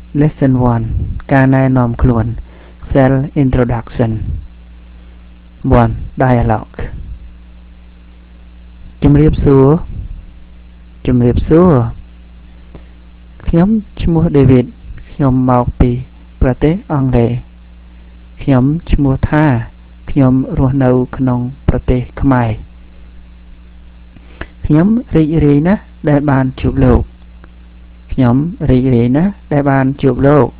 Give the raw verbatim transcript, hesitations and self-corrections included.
Lesson one ការណែនាំខ្លួន Self Introduction one Dialogue ជំរាបសួរជំរាបសួរខ្ញុំឈ្មោះ David ខ្ញុំមកពីប្រទេសអង់គ្លេសខ្ញុំឈ្មោះថាខ្ញុំរស់នៅក្នុងប្រទេសខ្មែរខ្ញុំរីករាយណាស់ដែលបានជួបលោកខ្ញុំរីករាយណាស់ដែលបានជួបលោក